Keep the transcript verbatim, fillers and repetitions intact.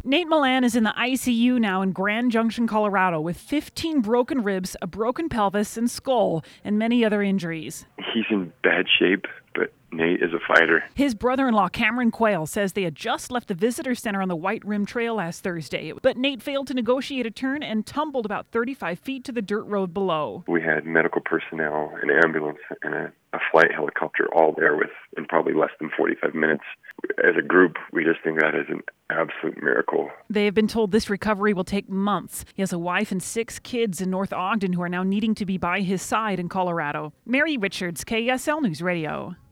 Nate Milan is in the I C U now in Grand Junction, Colorado, with fifteen broken ribs, a broken pelvis and skull, and many other injuries. He's in bad shape, but Nate is a fighter. His brother-in-law, Cameron Quayle, says they had just left the visitor center on the White Rim Trail last Thursday, but Nate failed to negotiate a turn and tumbled about thirty-five feet to the dirt road below. We had medical personnel, an ambulance, and a, a flight helicopter all there within probably less than forty-five minutes. As a group, we just think that is an absolute miracle. They have been told this recovery will take months. He has a wife and six kids in North Ogden who are now needing to be by his side in Colorado. Mary Richards, K S L News Radio.